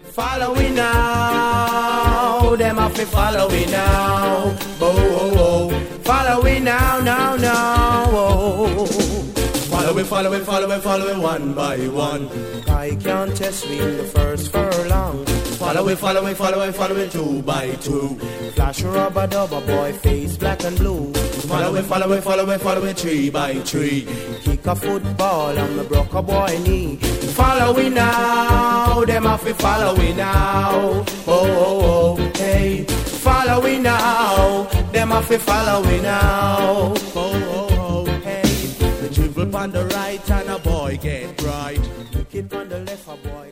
follow we now. Them have to follow we now. Oh, oh, oh. Follow we now, now, now. Oh. Follow it one by one. I can't test we in the first furlong. Follow it two by two. Flash rubber dubber boy face black and blue. Follow it three by three. Kick a football and me broke a boy knee. Follow we now, them have to follow we now. Oh, oh, oh, hey. Follow we now, them have to follow we now. Oh, oh, oh, hey. The dribble on the right and a boy get right. Kick on the left, a boy.